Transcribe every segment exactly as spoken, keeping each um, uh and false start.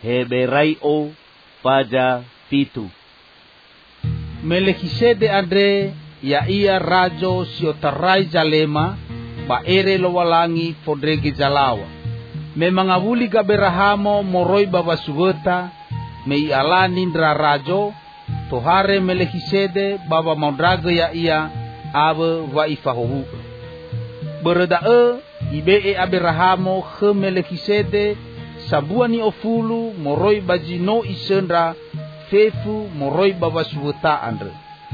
Heberai'o paja pitu. Melekisede andre ya ia rajo siotarai jalema ba ere lo walangi fodrege jalawa. Memang awuli gaberahamo moroi baba subeta me ialani ndra rajo tohare Melekisede baba maudraga ya ia ave wa ifahohu. Beredae ibe Abrahamo he Melekisede sabuani ofulu moroi bajino isendra fefu moroi baba subeta andre.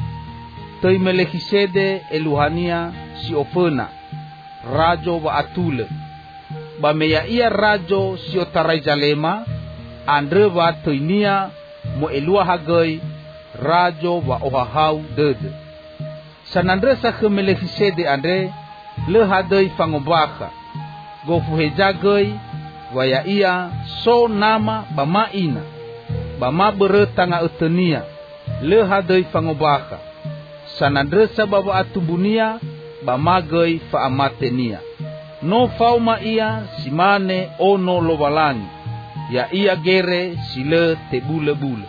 Toi Melekisede eluhania si ofena rajo wa atule. Ba meya ia rajo si otarai jalema andre wa toinia mo elua hagai rajo wa ohahau dede. Sanandre sa ke Melekisede andre le hadai fangobaka gofu hejagai wa ya ia so nama bama ina bama beretanga etenia le hadai fangobaka sanandre sa baba atubunia bama gai fa amatenia no fauma ia simane ono lobalani ya ia gere sile tebule bule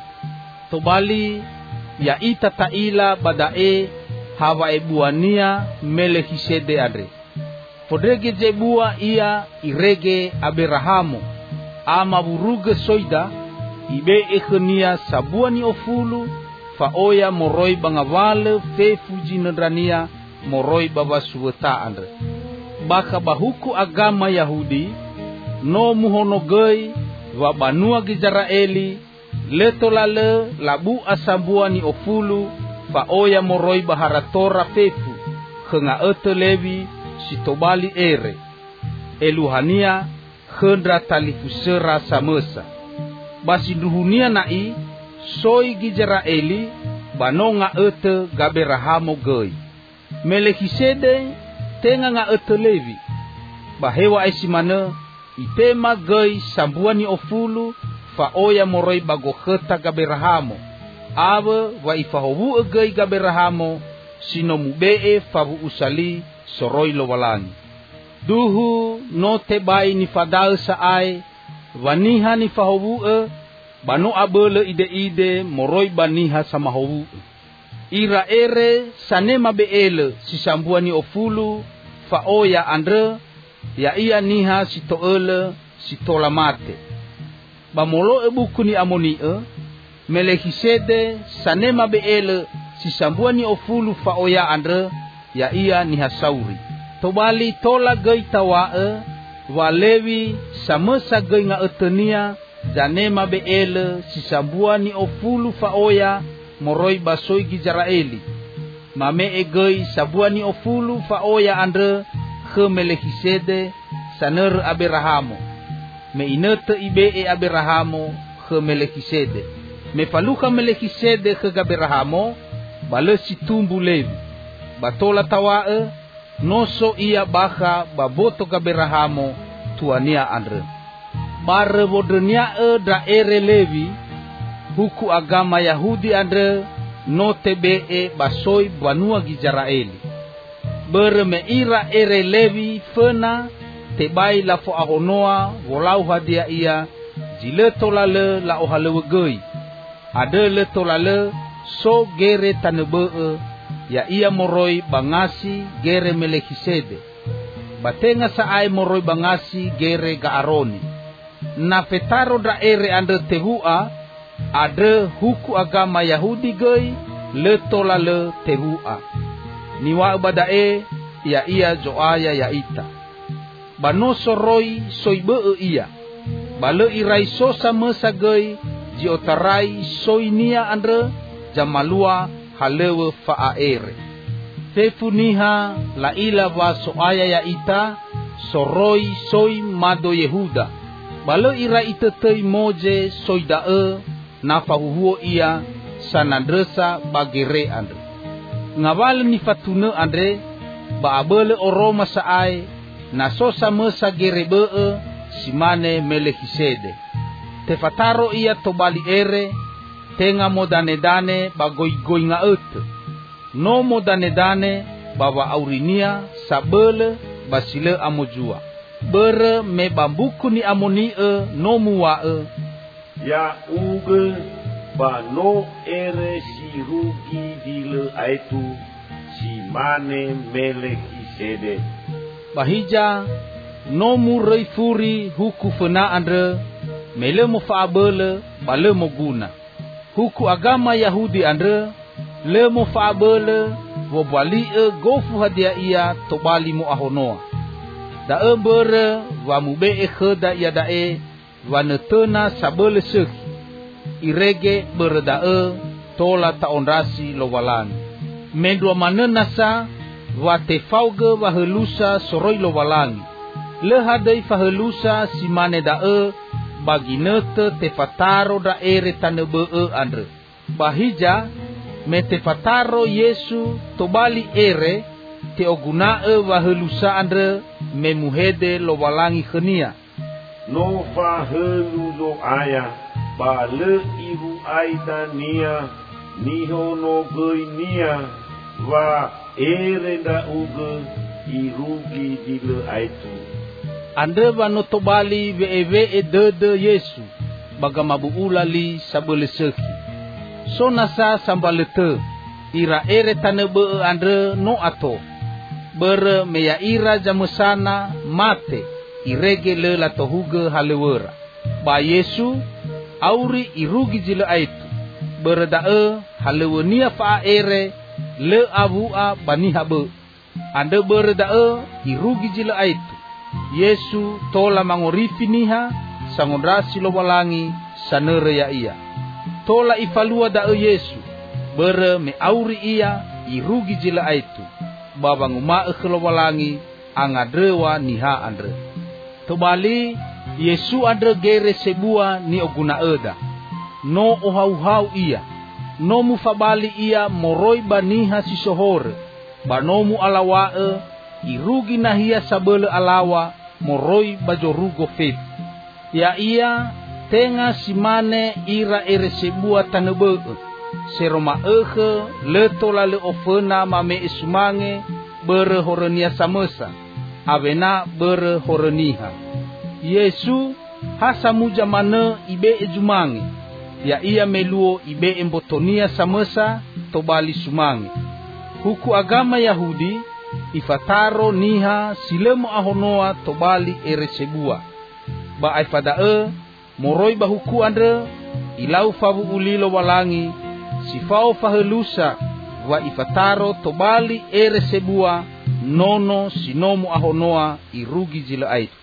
tobali ya ita taila badae hawa ebuania Melekisede andre. Fodrege jebua ia irege Abrahamo ama buruge soida ibe ekhenia sabuani ofulu fa oya moroi bangawale fe fuji nedrania moroi baba suweta andre. Baka bahuku agama Yahudi no muhonogei wa banua Gizraeli letolale labu asabuani ofulu fa oya moroi baharatora fefu khenga ete levi sitobali ere eluhania khendra talifusera samesa basi duhunia nai soi Gizraeli banonga ete gaberahamo gei Melekisede tenga nga ete levi bahewa aisimane itema gei sambuani ofulu fa oya moroi bagokheta gaberahamo ave wa ifahobu egei gaberahamo sino mubee fabu usali soroi lo walangi. Duhu no tebai ni fadal saai waniha ni fahobu e bano abele ide ide moroi baniha sama hobu. Ira ere sanema beele sisambuani ofulu fa oya andre ya iya niha sitoele sitola mate. Bamolo ebuku ni amoni e Melekisede sanema beele sisambuani ofulu fa oya andre ya iya ni hasauri. Tobali tola gei tawae walewi samesa gei nga etenia janema beele sisambuani ofulu fa oya moroi basoi Gizraeli. Mame egei sabuani ofulu fa oya andre ke Melekisede saner Abrahamo. Me inete ibe e Abrahamo ke Melekisede. Me paluka Melekisede ke Abrahamo bale situmbu levi. Batola tawae noso ia baka baboto Abrahamo tuania andre. Bare bodrenia e daere levi huku agama Yahudi andre no tebe e basoi banua Gizraeli. Bere me ira ere levi fena tebai la fo ahonoa wolau hadia ia jile tolale la ohalewe gei. Ade le tolale so gere tanebe ya ia moroi bangasi gere Melekisede. Batenga saai moroi bangasi gere Gaaroni. Na fetaro daere andre tehua ade huku agama Yahudi gei le tolale tehua. Niwa badae ya ia joaya ya ita. Banoso roi soibe ia. Bale irai sosa mesa gei jiotarai soinia andre jamalua halewe faaere. Fefuniha la ila wa soaya ya ita soroi soi mado Yehuda. Bale ira ite tei moje soidae na fahuhuo ia sanandresa bagere andre. Ngawal ni fatune andre ba abele oroma saai na sosa mesa gerebe simane Melekisede. Tefataro ia tobali ere tenga modane-dane bagoi-goi nga ete. No modane-dane bawa aurinia sabele basile amojua. Bere me bambuku ni amoni e no muwa e. ya uge bano ere si rugi dile aitu si mane Melkisedek. Bahija no murai furi huku fena andre mele mo faabele bale mo guna. Huku agama Yahudi andre le mo faabele wo bali e gofu hadia ia to bali mo ahonoa. Da e bere wa mube e kheda ia da e wa netena sabele seki. Irege bere da e tola ta onrasi lo walang. Mendua manena sa wa te fauge wa helusa soroi lo walangi. Le hadai fa helusa si mane da e bagi nete te fataro da ere tanebe e andre. Bahija me te fataro Yesu to bali ere te oguna e wa helusa andre me muhede lo walangi khenia. No fa helu lo aya ba le iru aida nia niho no goi nia wa ere da uge irugi dile aitu. Andre wano to bali ve eve e dede Yesu bagamabu ulali sabele seki. So nasa sambalete ira ere tanebe andre no ato. Bere meya ira jamusana mate irege le la tohuge halewera. Ba Yesu auri irugi jile aitu. Bere da e halewenia fa ere le avua baniha be. Ande bere da e irugi jile aitu. Yesu tola mangorifi niha sangondrasi lo walangi sanere ya ia. Tola ifalua da e Yesu bere me auri ia irugi jile aitu. Baba nguma e lo walangi angadrewa niha andre. Tobali Yesu andre gere sebua ni oguna eda. No ohau-hau ia. No mufabali ia moroi baniha sisohore. Banomu alawae irugi nahia sabele alawa moroi bajorugo fit. Ya ia tenga simane ira ere sebua tanebe. Seroma ehe leto lale ofena mame isumange bere horenia samesa. Avena bere horeniha. Yesu hasamuja mane ibe ejumange. Ya ia meluo ibe embotonia samesa tobali sumange. Huku agama Yahudi ifataro niha silemo ahonoa tobali ere sebua. Ba aifada e moroi bahuku andre ilau fabu ulilo walangi sifao fahelusa wa ifataro tobali ere sebua nono sinomu ahonoa irugi jile aitu.